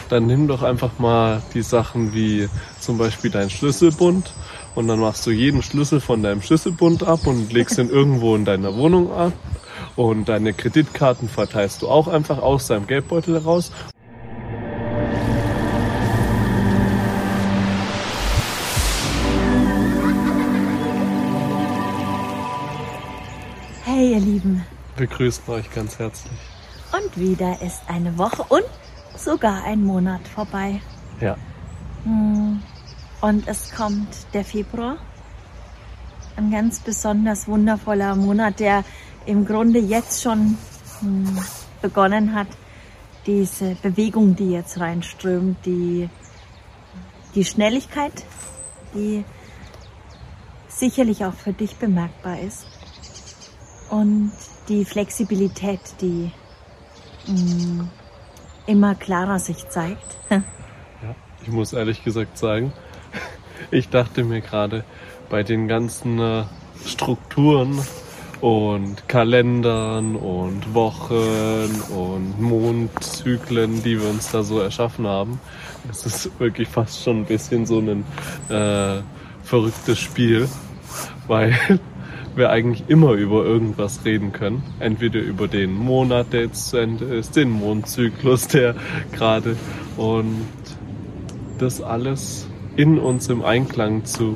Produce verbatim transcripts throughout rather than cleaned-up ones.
dann nimm doch einfach mal die Sachen wie zum Beispiel dein Schlüsselbund und dann machst du jeden Schlüssel von deinem Schlüsselbund ab und legst ihn irgendwo in deiner Wohnung ab und deine Kreditkarten verteilst du auch einfach aus deinem Geldbeutel raus. Hey ihr Lieben. Wir grüßen euch ganz herzlich. Und wieder ist eine Woche und sogar ein Monat vorbei. Ja. Und es kommt der Februar. Ein ganz besonders wundervoller Monat, der im Grunde jetzt schon begonnen hat. Diese Bewegung, die jetzt reinströmt, die, die Schnelligkeit, die sicherlich auch für dich bemerkbar ist. Und die Flexibilität, die mh, immer klarer sich zeigt. Ja, ich muss ehrlich gesagt sagen, ich dachte mir gerade bei den ganzen äh, Strukturen und Kalendern und Wochen und Mondzyklen, die wir uns da so erschaffen haben, das ist wirklich fast schon ein bisschen so ein äh, verrücktes Spiel, weil wir eigentlich immer über irgendwas reden können. Entweder über den Monat, der jetzt zu Ende ist, den Mondzyklus, der gerade, und das alles in uns im Einklang zu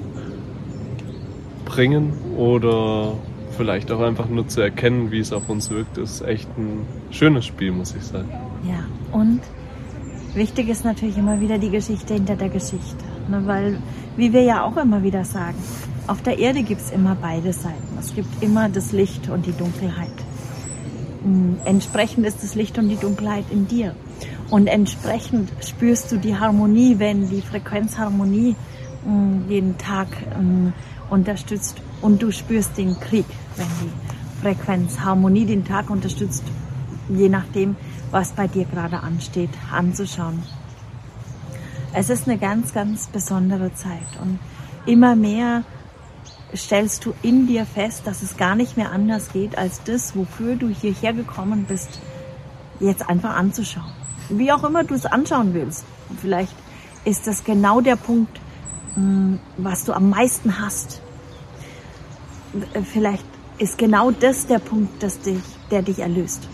bringen oder vielleicht auch einfach nur zu erkennen, wie es auf uns wirkt, ist echt ein schönes Spiel, muss ich sagen. Ja, und wichtig ist natürlich immer wieder die Geschichte hinter der Geschichte, ne, weil, wie wir ja auch immer wieder sagen, auf der Erde gibt es immer beide Seiten. Es gibt immer das Licht und die Dunkelheit. Entsprechend ist das Licht und die Dunkelheit in dir. Und entsprechend spürst du die Harmonie, wenn die Frequenzharmonie jeden Tag unterstützt. Und du spürst den Krieg, wenn die Frequenzharmonie den Tag unterstützt, je nachdem, was bei dir gerade ansteht, anzuschauen. Es ist eine ganz, ganz besondere Zeit. Und immer mehr stellst du in dir fest, dass es gar nicht mehr anders geht, als das, wofür du hierher gekommen bist, jetzt einfach anzuschauen. Wie auch immer du es anschauen willst. Vielleicht ist das genau der Punkt, was du am meisten hast. Vielleicht ist genau das der Punkt, das dich, der dich erlöst.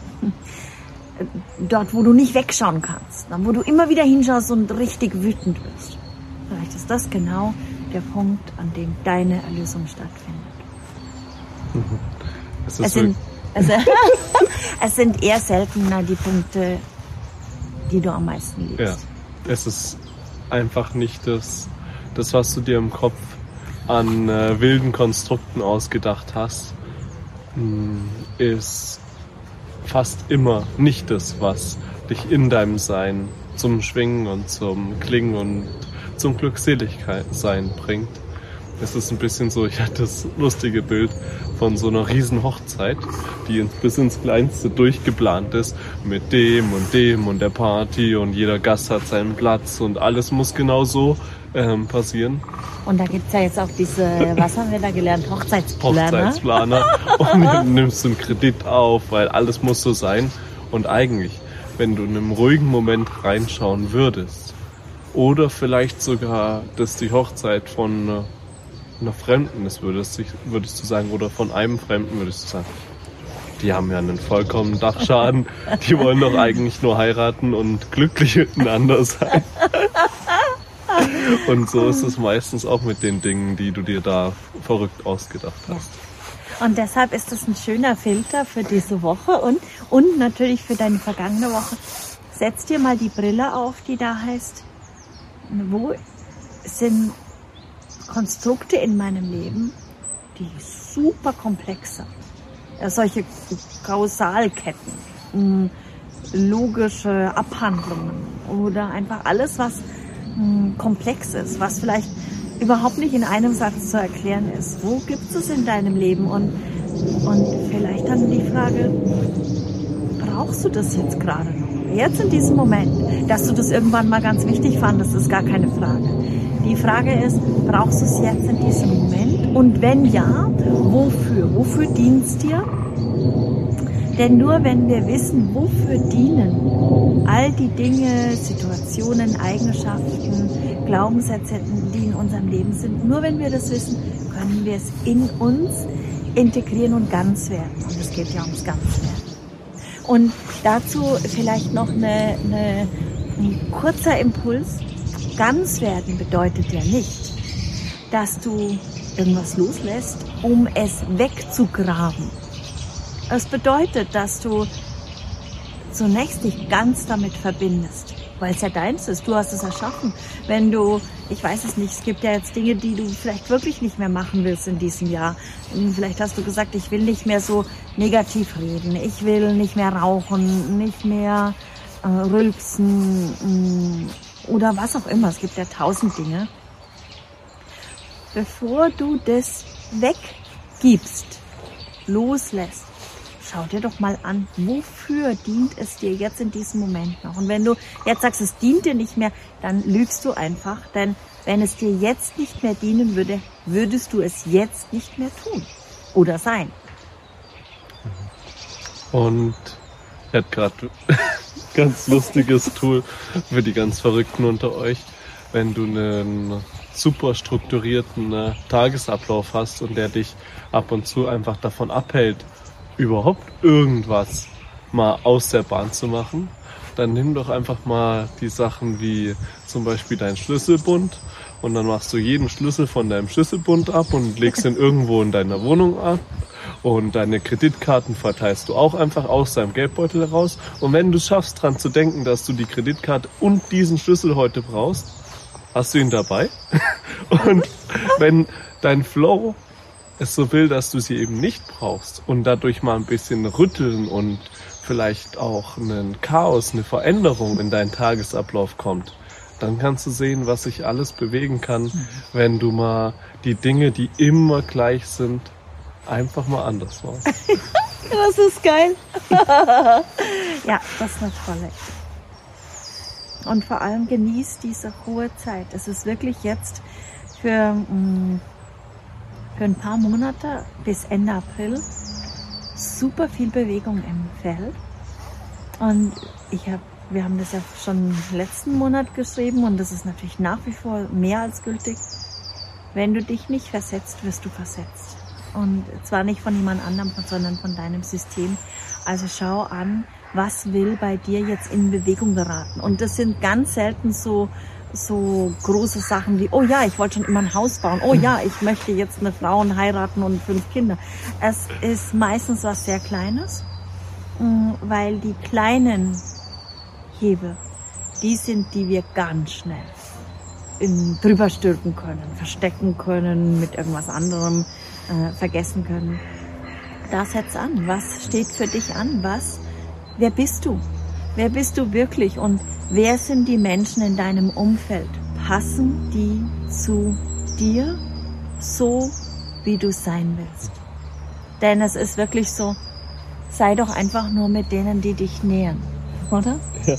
Dort, wo du nicht wegschauen kannst, wo du immer wieder hinschaust und richtig wütend wirst. Vielleicht ist das genau der Punkt, an dem deine Erlösung stattfindet. Mhm. Es, es, sind, also, es sind eher seltener die Punkte, die du am meisten liebst. Ja, es ist einfach nicht das, das was du dir im Kopf an äh, wilden Konstrukten ausgedacht hast, mh, ist fast immer nicht das, was dich in deinem Sein zum Schwingen und zum Klingen und zum Glückseligsein bringt. Es ist ein bisschen so, ich hatte das lustige Bild von so einer riesen Hochzeit, die bis ins Kleinste durchgeplant ist, mit dem und dem und der Party und jeder Gast hat seinen Platz und alles muss genau so ähm, passieren. Und da gibt's ja jetzt auch diese, was haben wir da gelernt, Hochzeitsplaner. Hochzeitsplaner. Und du nimmst einen Kredit auf, weil alles muss so sein. Und eigentlich, wenn du in einem ruhigen Moment reinschauen würdest, oder vielleicht sogar, dass die Hochzeit von einer Fremden ist, würdest, würdest du sagen, oder von einem Fremden würdest du sagen, die haben ja einen vollkommenen Dachschaden, die wollen doch eigentlich nur heiraten und glücklich miteinander sein. Und so ist es meistens auch mit den Dingen, die du dir da verrückt ausgedacht hast. Und deshalb ist es ein schöner Filter für diese Woche und, und natürlich für deine vergangene Woche. Setz dir mal die Brille auf, die da heißt, wo sind Konstrukte in meinem Leben, die super komplex sind. Ja, solche Kausalketten, logische Abhandlungen oder einfach alles, was komplex ist, was vielleicht überhaupt nicht in einem Satz zu erklären ist. Wo gibt es in deinem Leben? Und, und vielleicht dann die Frage, brauchst du das jetzt gerade noch? Jetzt in diesem Moment, dass du das irgendwann mal ganz wichtig fandest, ist gar keine Frage. Die Frage ist, brauchst du es jetzt in diesem Moment? Und wenn ja, wofür? Wofür dient es dir? Denn nur wenn wir wissen, wofür dienen all die Dinge, Situationen, Eigenschaften, Glaubenssätze, die in unserem Leben sind, nur wenn wir das wissen, können wir es in uns integrieren und ganz werden. Und es geht ja ums Ganzwerden. Und dazu vielleicht noch eine, eine, ein kurzer Impuls. Ganz werden bedeutet ja nicht, dass du irgendwas loslässt, um es wegzugraben. Es bedeutet, dass du zunächst dich ganz damit verbindest, weil es ja deins ist. Du hast es erschaffen. Wenn du, ich weiß es nicht, es gibt ja jetzt Dinge, die du vielleicht wirklich nicht mehr machen willst in diesem Jahr. Vielleicht hast du gesagt, ich will nicht mehr so negativ reden. Ich will nicht mehr rauchen, nicht mehr äh, rülpsen mh, oder was auch immer. Es gibt ja tausend Dinge. Bevor du das weggibst, loslässt, schau dir doch mal an, wofür dient es dir jetzt in diesem Moment noch? Und wenn du jetzt sagst, es dient dir nicht mehr, dann lügst du einfach. Denn wenn es dir jetzt nicht mehr dienen würde, würdest du es jetzt nicht mehr tun oder sein. Und ich hatte gerade ganz lustiges Tool für die ganz Verrückten unter euch. Wenn du einen super strukturierten äh, Tagesablauf hast und der dich ab und zu einfach davon abhält, überhaupt irgendwas mal aus der Bahn zu machen, dann nimm doch einfach mal die Sachen wie zum Beispiel dein Schlüsselbund und dann machst du jeden Schlüssel von deinem Schlüsselbund ab und legst ihn irgendwo in deiner Wohnung ab und deine Kreditkarten verteilst du auch einfach aus deinem Geldbeutel heraus und wenn du es schaffst, dran zu denken, dass du die Kreditkarte und diesen Schlüssel heute brauchst, hast du ihn dabei und wenn dein Flow es so will, dass du sie eben nicht brauchst und dadurch mal ein bisschen rütteln und vielleicht auch ein Chaos, eine Veränderung in deinen Tagesablauf kommt, dann kannst du sehen, was sich alles bewegen kann, mhm. wenn du mal die Dinge, die immer gleich sind, einfach mal anders machst. Das ist geil. Ja, das ist eine tolle. Und vor allem genieß diese hohe Zeit. Es ist wirklich jetzt für... Mh, für ein paar Monate bis Ende April super viel Bewegung im Feld. Und ich hab, wir haben das ja schon letzten Monat geschrieben und das ist natürlich nach wie vor mehr als gültig. Wenn du dich nicht versetzt, wirst du versetzt. Und zwar nicht von jemand anderem, sondern von deinem System. Also schau an, was will bei dir jetzt in Bewegung geraten. Und das sind ganz selten so so große Sachen wie, oh ja, ich wollte schon immer ein Haus bauen. Oh ja, ich möchte jetzt eine Frau heiraten und fünf Kinder. Es ist meistens was sehr Kleines, weil die kleinen Hebel, die sind, die wir ganz schnell in, drüber stülpen können, verstecken können, mit irgendwas anderem äh, vergessen können. Da setz an. Was steht für dich an? Was? Wer bist du? Wer bist du wirklich? Und wer sind die Menschen in deinem Umfeld? Passen die zu dir, so wie du sein willst? Denn es ist wirklich so, sei doch einfach nur mit denen, die dich nähern, oder? Ja.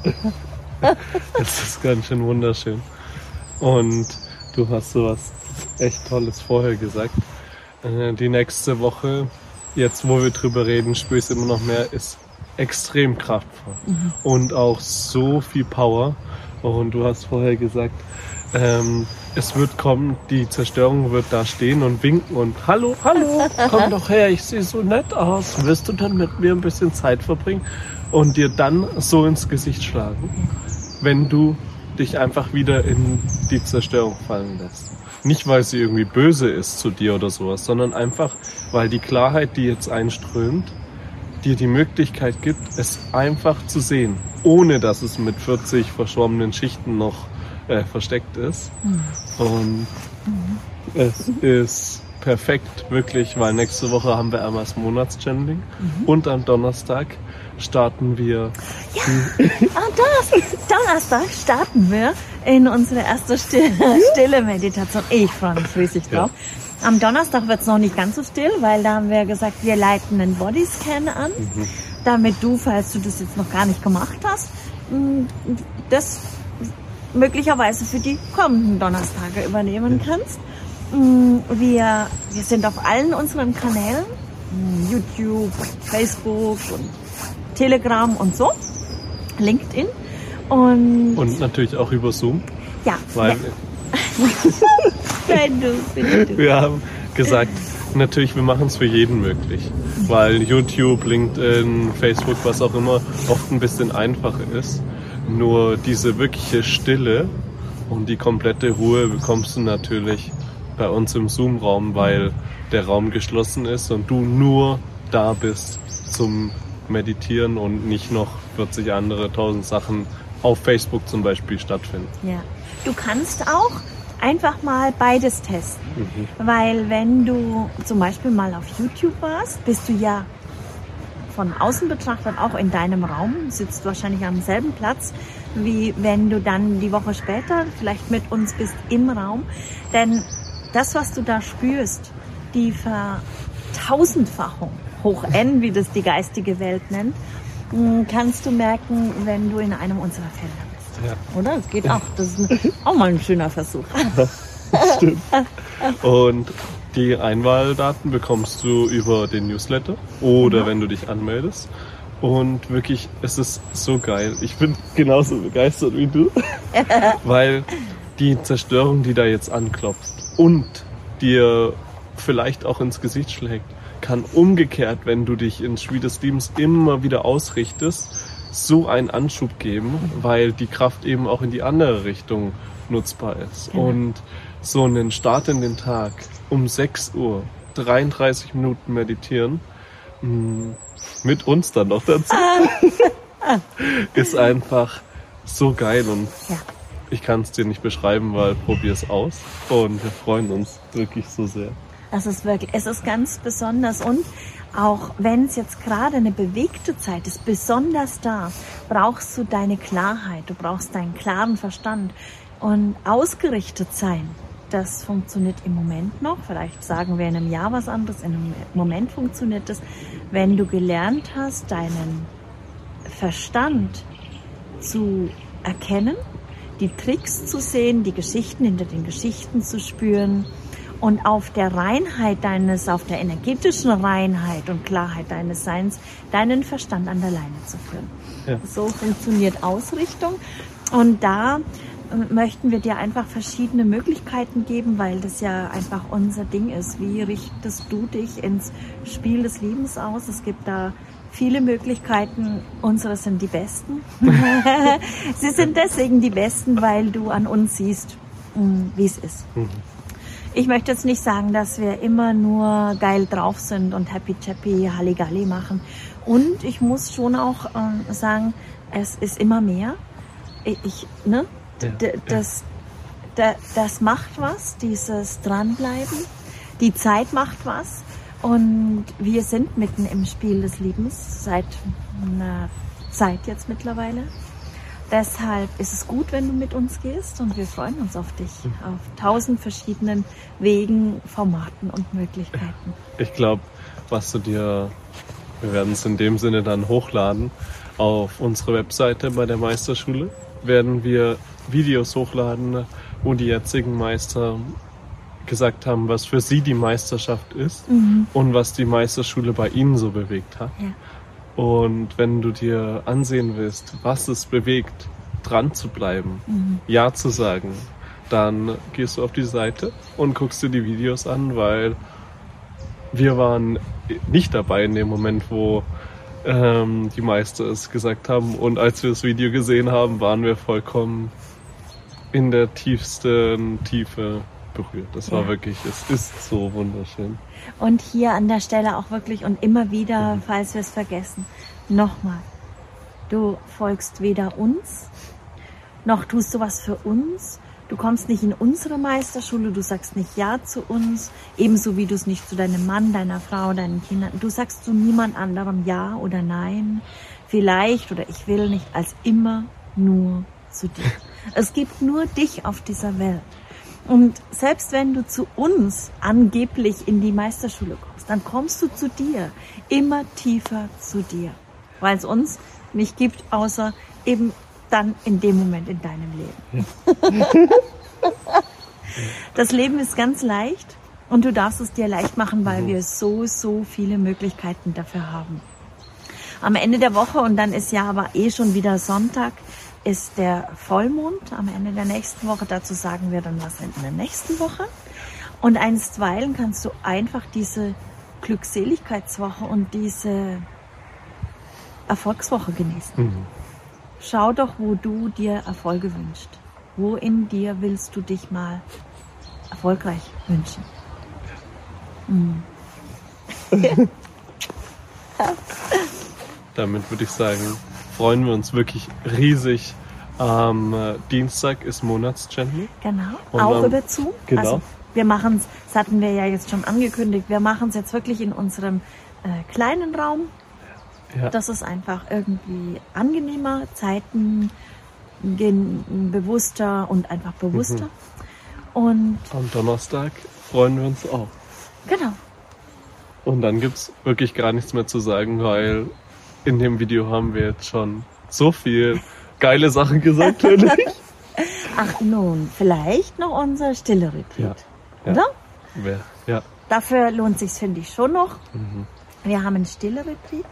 Das ist ganz schön wunderschön. Und du hast sowas echt Tolles vorher gesagt. Die nächste Woche, jetzt wo wir drüber reden, spüre ich es immer noch mehr, ist extrem kraftvoll mhm. und auch so viel Power. Und du hast vorher gesagt, ähm, es wird kommen, die Zerstörung wird da stehen und winken und hallo, hallo, komm doch her, ich sehe so nett aus. Wirst du dann mit mir ein bisschen Zeit verbringen und dir dann so ins Gesicht schlagen, wenn du dich einfach wieder in die Zerstörung fallen lässt. Nicht, weil sie irgendwie böse ist zu dir oder sowas, sondern einfach, weil die Klarheit, die jetzt einströmt, dir die Möglichkeit gibt, es einfach zu sehen, ohne dass es mit vierzig verschwommenen Schichten noch äh, versteckt ist. Mhm. Und mhm. es ist perfekt, wirklich, weil nächste Woche haben wir einmal das Monatschanneling mhm. und am Donnerstag starten wir... Ja, am Donnerstag, Donnerstag starten wir in unsere erste stille, stille Meditation. Ich freue mich riesig drauf. Ja. Am Donnerstag wird es noch nicht ganz so still, weil da haben wir gesagt, wir leiten einen Bodyscan an, mhm. damit du, falls du das jetzt noch gar nicht gemacht hast, das möglicherweise für die kommenden Donnerstage übernehmen kannst. Wir, wir sind auf allen unseren Kanälen YouTube, Facebook und Telegram und so, LinkedIn. Und, und natürlich auch über Zoom. Ja. Weil ja. Wenn du, wenn du. Wir haben gesagt, natürlich, wir machen es für jeden möglich. Weil YouTube, LinkedIn, Facebook, was auch immer, oft ein bisschen einfacher ist. Nur diese wirkliche Stille und die komplette Ruhe bekommst du natürlich bei uns im Zoom-Raum, weil der Raum geschlossen ist und du nur da bist zum Meditieren und nicht noch vierzig andere tausend Sachen auf Facebook zum Beispiel stattfinden. Ja, du kannst auch einfach mal beides testen, mhm. weil wenn du zum Beispiel mal auf YouTube warst, bist du ja von außen betrachtet auch in deinem Raum, sitzt wahrscheinlich am selben Platz, wie wenn du dann die Woche später vielleicht mit uns bist im Raum. Denn das, was du da spürst, die Vertausendfachung, hoch N, wie das die geistige Welt nennt, kannst du merken, wenn du in einem unserer Felder bist. Ja. Oder? Das geht auch. Das ist ein, auch mal ein schöner Versuch. Stimmt. Und die Einwahldaten bekommst du über den Newsletter oder ja. wenn du dich anmeldest. Und wirklich, es ist so geil. Ich bin genauso begeistert wie du, weil die Zerstörung, die da jetzt anklopft und dir vielleicht auch ins Gesicht schlägt, kann umgekehrt, wenn du dich ins Spiel des Lebens immer wieder ausrichtest, so einen Anschub geben, weil die Kraft eben auch in die andere Richtung nutzbar ist. Genau. Und so einen Start in den Tag um sechs Uhr, dreiunddreißig Minuten meditieren, mit uns dann noch dazu, ist einfach so geil und ja. ich kann es dir nicht beschreiben, weil probier es aus und wir freuen uns wirklich so sehr. Das ist wirklich, es ist ganz besonders und auch wenn es jetzt gerade eine bewegte Zeit ist, besonders da, brauchst du deine Klarheit, du brauchst deinen klaren Verstand und ausgerichtet sein. Das funktioniert im Moment noch, vielleicht sagen wir in einem Jahr was anderes, in einem Moment funktioniert das, wenn du gelernt hast, deinen Verstand zu erkennen, die Tricks zu sehen, die Geschichten hinter den Geschichten zu spüren und auf der Reinheit deines, auf der energetischen Reinheit und Klarheit deines Seins, deinen Verstand an der Leine zu führen. Ja. So funktioniert Ausrichtung und da möchten wir dir einfach verschiedene Möglichkeiten geben, weil das ja einfach unser Ding ist. Wie richtest du dich ins Spiel des Lebens aus? Es gibt da viele Möglichkeiten. Unsere sind die besten. Sie sind deswegen die besten, weil du an uns siehst, wie es ist. Mhm. Ich möchte jetzt nicht sagen, dass wir immer nur geil drauf sind und happy chappy Halligalli machen. Und ich muss schon auch äh, sagen, es ist immer mehr. Ich, ne? Ja, das, ja. das, das macht was, dieses Dranbleiben. Die Zeit macht was. Und wir sind mitten im Spiel des Lebens seit einer Zeit jetzt mittlerweile. Deshalb ist es gut, wenn du mit uns gehst und wir freuen uns auf dich, auf tausend verschiedenen Wegen, Formaten und Möglichkeiten. Ich glaube, was du dir, wir werden es in dem Sinne dann hochladen, auf unsere Webseite bei der Meisterschule werden wir Videos hochladen, wo die jetzigen Meister gesagt haben, was für sie die Meisterschaft ist mhm. und was die Meisterschule bei ihnen so bewegt hat. Ja. Und wenn du dir ansehen willst, was es bewegt, dran zu bleiben, mhm. Ja zu sagen, dann gehst du auf die Seite und guckst dir die Videos an, weil wir waren nicht dabei in dem Moment, wo ähm, die Meister es gesagt haben. Und als wir das Video gesehen haben, waren wir vollkommen in der tiefsten Tiefe berührt. Das war ja. wirklich, es ist so wunderschön. Und hier an der Stelle auch wirklich und immer wieder, mhm. falls wir es vergessen, nochmal, du folgst weder uns, noch tust du was für uns. Du kommst nicht in unsere Meisterschule, du sagst nicht Ja zu uns, ebenso wie du es nicht zu deinem Mann, deiner Frau, deinen Kindern, du sagst zu niemand anderem Ja oder Nein, vielleicht oder ich will nicht, als immer nur zu dir. Es gibt nur dich auf dieser Welt. Und selbst wenn du zu uns angeblich in die Meisterschule kommst, dann kommst du zu dir, immer tiefer zu dir, weil es uns nicht gibt, außer eben dann in dem Moment in deinem Leben. Das Leben ist ganz leicht Und du darfst es dir leicht machen, weil Mhm. wir so, so viele Möglichkeiten dafür haben. Am Ende der Woche, und dann ist ja aber eh schon wieder Sonntag, ist der Vollmond am Ende der nächsten Woche. Dazu sagen wir dann was in der nächsten Woche. Und einstweilen kannst du einfach diese Glückseligkeitswoche und diese Erfolgswoche genießen. Mhm. Schau doch, wo du dir Erfolge wünschst. Wo in dir willst du dich mal erfolgreich wünschen? Mhm. Damit würde ich sagen, freuen wir uns wirklich riesig. Am äh, Dienstag ist Monatschannel. Genau, Und auch dann- über Zoom. genau. Also wir machen es, das hatten wir ja jetzt schon angekündigt, wir machen es jetzt wirklich in unserem äh, kleinen Raum. Ja. Das ist einfach irgendwie angenehmer, Zeiten gehen bewusster und einfach bewusster. Mhm. Und Am Donnerstag freuen wir uns auch. genau, Und dann gibt's wirklich gar nichts mehr zu sagen, weil in dem Video haben wir jetzt schon so viel geile Sachen gesagt, finde ich. ach nun, vielleicht noch unser stille Retreat, Ja. oder? Wer? Ja. Dafür lohnt sich's, finde ich, schon noch. Mhm. Wir haben ein stille Retreat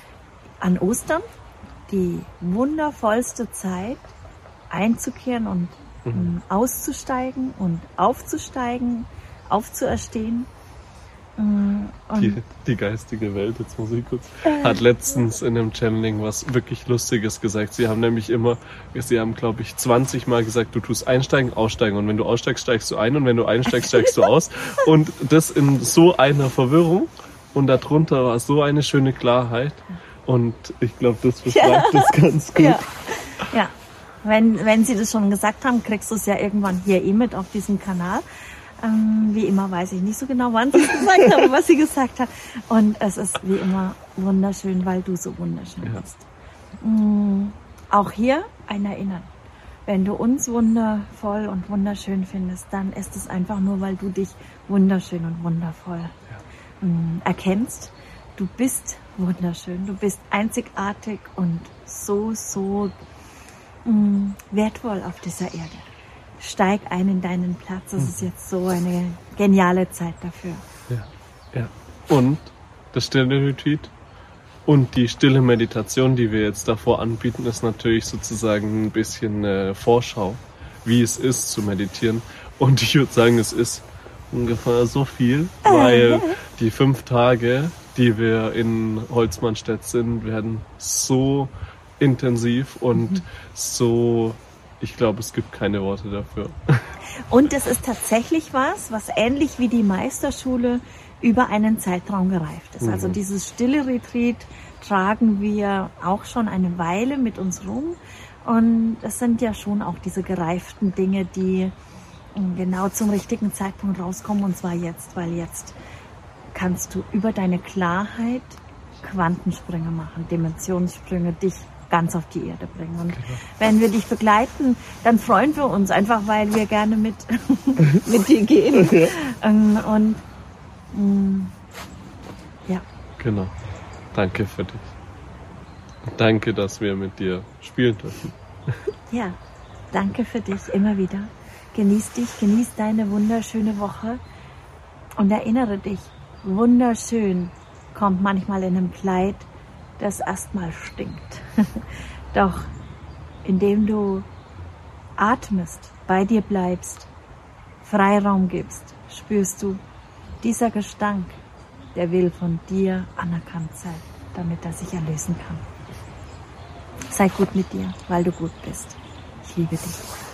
an Ostern, die wundervollste Zeit einzukehren und Mhm. ähm, auszusteigen und aufzusteigen, aufzuerstehen. Ähm, Und Die, die geistige Welt, jetzt muss ich kurz, hat letztens in einem Channeling was wirklich Lustiges gesagt. Sie haben nämlich immer, sie haben glaube ich zwanzig Mal gesagt, du tust einsteigen, aussteigen und wenn du aussteigst, steigst du ein und wenn du einsteigst, steigst du aus. Und das in so einer Verwirrung und darunter war so eine schöne Klarheit und ich glaube, das beschreibt das ganz gut. ja, ja. Wenn, wenn Sie das schon gesagt haben, kriegst du es ja irgendwann hier eh mit auf diesem Kanal. Ähm, wie immer weiß ich nicht so genau, wann Sie es gesagt haben, was Sie gesagt haben. Und es ist wie immer wunderschön, weil du so wunderschön Ja. bist. Mm, auch hier ein Erinnern. Wenn du uns wundervoll und wunderschön findest, dann ist es einfach nur, weil du dich wunderschön und wundervoll mm, erkennst. Du bist wunderschön, du bist einzigartig und so, so mm, wertvoll auf dieser Erde. Steig ein in deinen Platz. Das ist jetzt so eine geniale Zeit dafür. Ja, ja. Und das stille Retreat und die stille Meditation, die wir jetzt davor anbieten, ist natürlich sozusagen ein bisschen äh, Vorschau, wie es ist zu meditieren. Und ich würde sagen, es ist ungefähr so viel, weil die fünf Tage, die wir in Holzmannstedt sind, werden so intensiv und mhm. so, ich glaube, es gibt keine Worte dafür. Und es ist tatsächlich was, was ähnlich wie die Meisterschule über einen Zeitraum gereift ist. Mhm. Also dieses stille Retreat tragen wir auch schon eine Weile mit uns rum. Und es sind ja schon auch diese gereiften Dinge, die genau zum richtigen Zeitpunkt rauskommen. Und zwar jetzt, weil jetzt kannst du über deine Klarheit Quantensprünge machen, Dimensionssprünge, dich ganz auf die Erde bringen. Und genau. wenn wir dich begleiten, dann freuen wir uns einfach, weil wir gerne mit, mit dir gehen. Ja. Und, und mh, ja. Genau. Danke für dich. Danke, dass wir mit dir spielen dürfen. Ja, danke für dich immer wieder. Genieß dich, genieß deine wunderschöne Woche und erinnere dich, wunderschön kommt manchmal in einem Kleid, das erstmal stinkt. Doch indem du atmest, bei dir bleibst, Freiraum gibst, spürst du, dieser Gestank, der will von dir anerkannt sein, damit er sich erlösen kann. Sei gut mit dir, weil du gut bist. Ich liebe dich.